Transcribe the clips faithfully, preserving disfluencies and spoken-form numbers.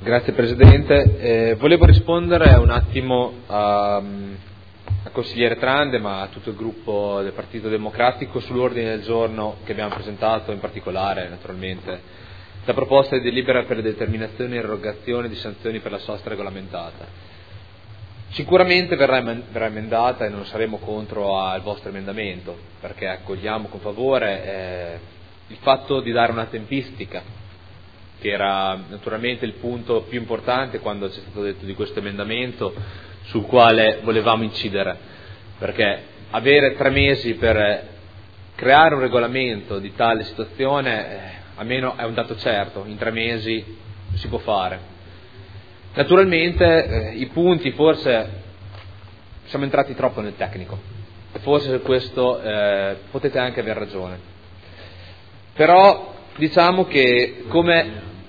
Grazie Presidente. Eh, volevo rispondere un attimo a, a consigliere Trande, ma a tutto il gruppo del Partito Democratico sull'ordine del giorno che abbiamo presentato, in particolare naturalmente la proposta di delibera per la determinazione e erogazione di sanzioni per la sosta regolamentata. Sicuramente verrà, verrà emendata e non saremo contro al vostro emendamento, perché accogliamo con favore eh, il fatto di dare una tempistica, che era naturalmente il punto più importante quando ci è stato detto di questo emendamento, sul quale volevamo incidere, perché avere tre mesi per creare un regolamento di tale situazione eh, almeno è un dato certo, in tre mesi si può fare. Naturalmente eh, i punti, forse siamo entrati troppo nel tecnico e forse su questo eh, potete anche aver ragione, però diciamo che come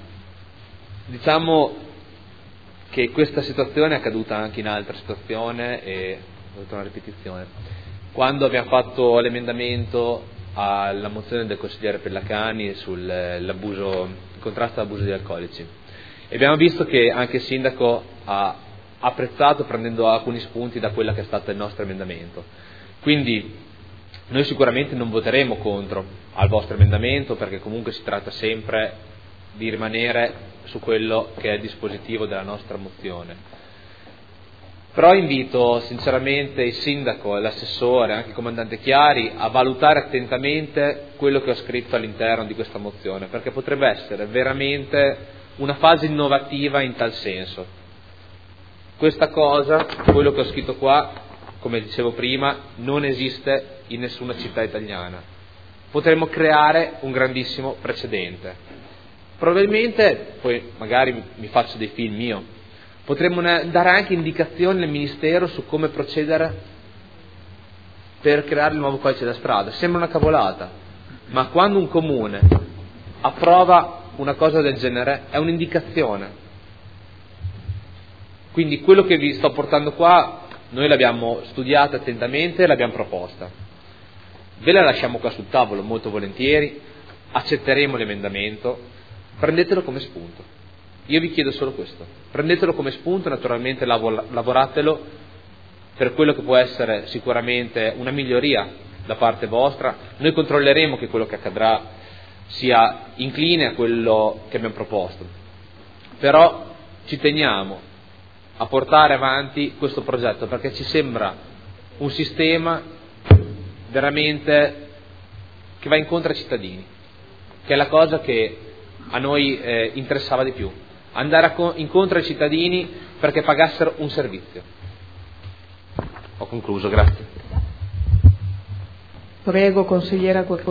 diciamo che questa situazione è accaduta anche in altre situazioni e ho detto una ripetizione. Quando abbiamo fatto l'emendamento alla mozione del consigliere Pellacani sull'abuso, il contrasto all'abuso di alcolici, e abbiamo visto che anche il sindaco ha apprezzato prendendo alcuni spunti da quello che è stato il nostro emendamento. Quindi noi sicuramente non voteremo contro al vostro emendamento, perché comunque si tratta sempre di rimanere su quello che è il dispositivo della nostra mozione. Però invito sinceramente il sindaco, l'assessore, anche il comandante Chiari a valutare attentamente quello che ho scritto all'interno di questa mozione, perché potrebbe essere veramente una fase innovativa in tal senso. Questa cosa, quello che ho scritto qua, come dicevo prima, non esiste in nessuna città italiana. Potremmo creare un grandissimo precedente. Probabilmente, poi magari mi faccio dei film io, potremmo dare anche indicazioni al Ministero su come procedere per creare il nuovo codice della strada. Sembra una cavolata, ma quando un comune approva una cosa del genere è un'indicazione. Quindi quello che vi sto portando qua noi l'abbiamo studiata attentamente e l'abbiamo proposta. Ve la lasciamo qua sul tavolo molto volentieri, accetteremo l'emendamento, prendetelo come spunto. Io vi chiedo solo questo, prendetelo come spunto, naturalmente lavoratelo per quello che può essere sicuramente una miglioria da parte vostra. Noi controlleremo che quello che accadrà sia incline a quello che abbiamo proposto, però ci teniamo a portare avanti questo progetto perché ci sembra un sistema veramente che va incontro ai cittadini, che è la cosa che a noi eh, interessava di più, andare a co- incontro ai cittadini perché pagassero un servizio. Ho concluso, grazie. Prego, consigliera.